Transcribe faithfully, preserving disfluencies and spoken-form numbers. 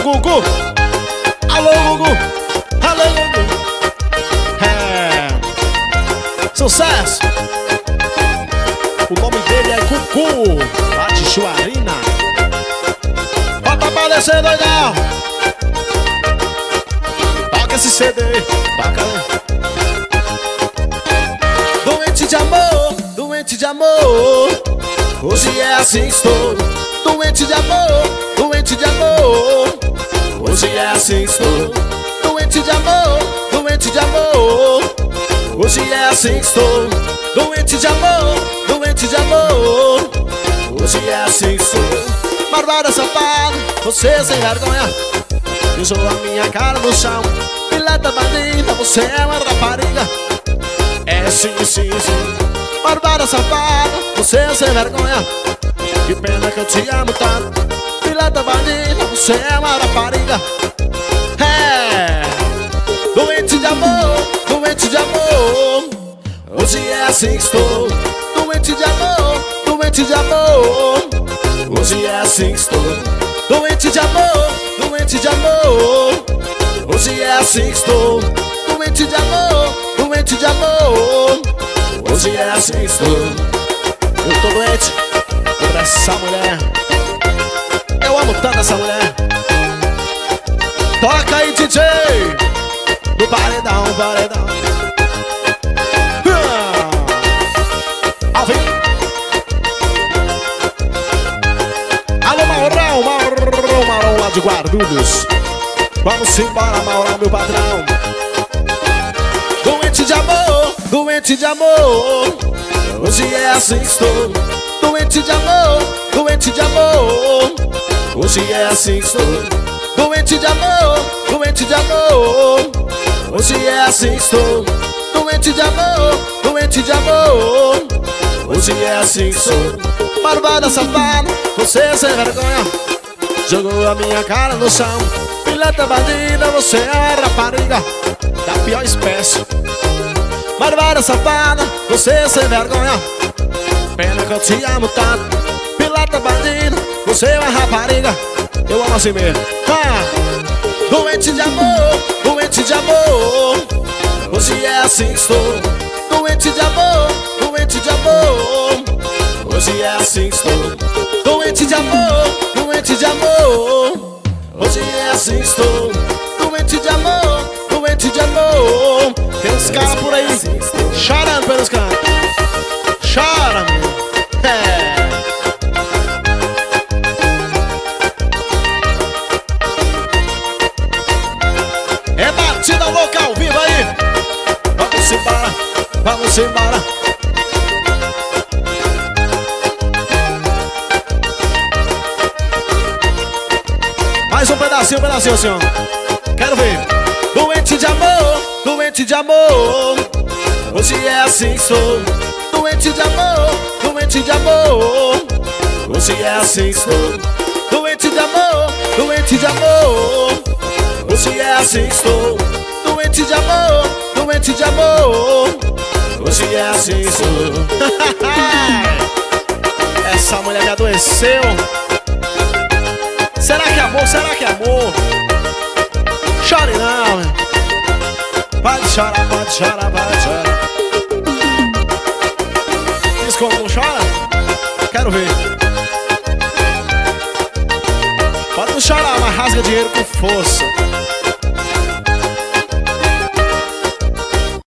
Gugu. Alô, Gugu. Alô, Gugu. É. Sucesso. O nome dele é Gugu. Bate Chuarina. Bota pra descer, doidão. Toca esse C D. Toca. Doente de amor, doente de amor. Hoje é assim que estou. Doente de amor, doente de amor. Hoje é assim que estou. Doente de amor, doente de amor. Hoje é assim que estou. Doente de amor, doente de amor. Hoje é assim que estou. Malvada safada, você sem vergonha. Pisou a minha cara no chão. Pilata bandida, você é uma rapariga. É sim, sim, sim. Malvada safada, você sem vergonha. Que pena que eu te amo tanto. Pilata bandida, você é uma rapariga. É. Doente de amor, doente de amor. Hoje é assim que estou. Doente de amor, doente de amor. Hoje é assim que estou. Doente de amor, doente de amor. Hoje é assim que estou. Doente de amor, doente de amor. Hoje é assim que estou. Eu tô doente por essa mulher. Eu amo tanto essa mulher. Toca aí, D J. Do paredão, paredão. Ao vivo. Alô, Maurão, Maurão, Maurão lá de Guarulhos. Vamos embora, Maurão, meu patrão. Doente de amor, doente de amor. Hoje é assim que estou. Doente de amor, doente de amor. Hoje é assim que estou. Doente de amor, doente de amor. Hoje é assim que estou. Doente de amor, doente de amor. Hoje é assim que sou. Malvada safada, você sem vergonha. Jogou a minha cara no chão. Pilata bandida, você é a rapariga da pior espécie. Malvada safada, você sem vergonha. Pena que eu te amo tanto. Pilata bandida, você é uma rapariga. Eu amo assim mesmo. Ah. Doente de amor, doente de amor. Hoje é assim que estou. Doente de amor, doente de amor. Hoje é assim que estou. Doente de amor, doente de amor. Hoje é assim que estou. Doente de amor, doente de amor. Tem uns caras por aí chorando pelos cantos. Chora, meu. É. É batida louca ao vivo aí. Vamos embora, vamos embora. Mais um pedacinho, um pedacinho, senhor. Quero ver. Doente de amor, doente de amor. Hoje é assim que sou. Doente de amor, doente de amor. Hoje é assim que sou. Doente de amor, doente de amor. Hoje é assim que estou. Doente de amor, doente de amor. Hoje é assim que sou. Essa mulher me adoeceu. Será que é amor? Será que é amor? Chore não. Pode chorar, pode chorar, pode chorar. Diz como não chora? Quero ver. Pode não chorar, mas rasga dinheiro com força.